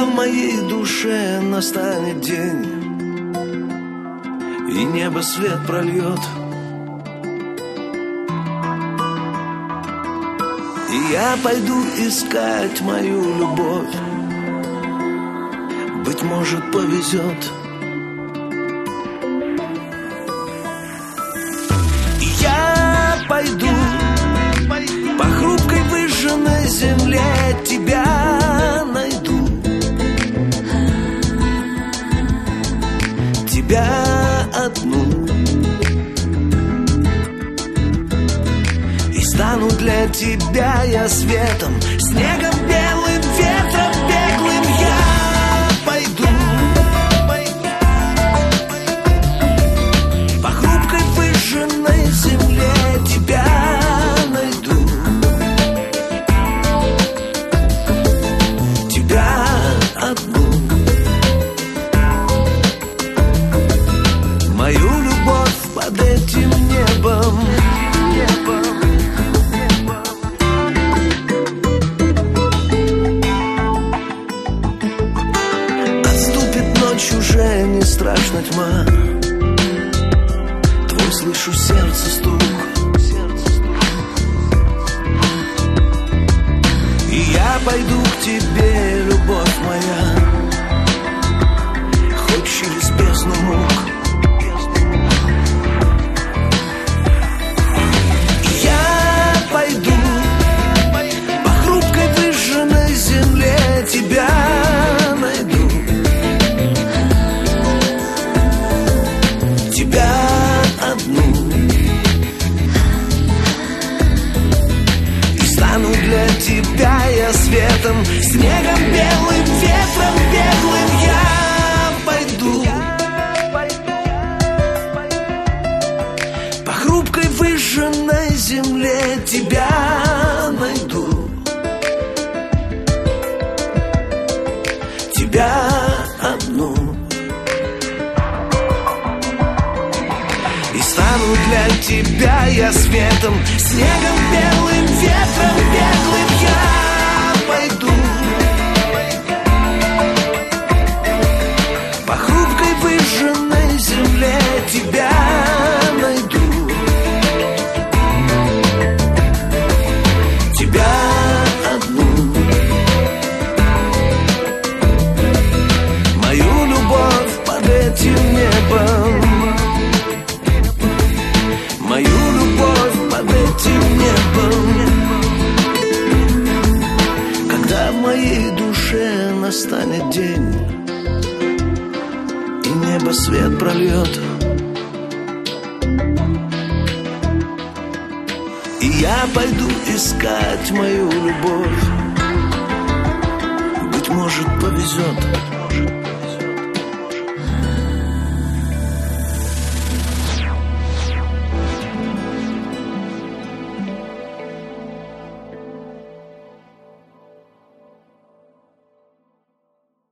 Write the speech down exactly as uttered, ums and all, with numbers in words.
моей душе настанет день, и небо свет прольет, и я пойду искать мою любовь. Быть может, повезет. И я пойду по хрупкой выжженной земле, тебя найду, тебя одну, и стану для тебя я светом, снегом, белым ветром беглым. Я пойду по хрупкой выжженной земле, тебя найду, тебя одну, мою любовь под этим небом, небом. Уже не страшна тьма, твой слышу сердце стук, и я пойду к тебе, любовь моя, хоть через бездну мук. И я пойду по хрупкой выжженной земле, тебя найду, тебя одну, и стану для тебя я светом, снегом, белым ветром беглым. Я пойду по хрупкой выжженной земле, тебя найду, тебя одну, стану для тебя я светом, снегом, белым ветром беглым. Я пойду по хрупкой выжженной земле, тебя найду, тебя одну, мою любовь под этим небом, мою любовь под этим небом. Когда в моей душе настанет день, и небо свет прольет, и я пойду искать мою любовь. Быть может, повезет.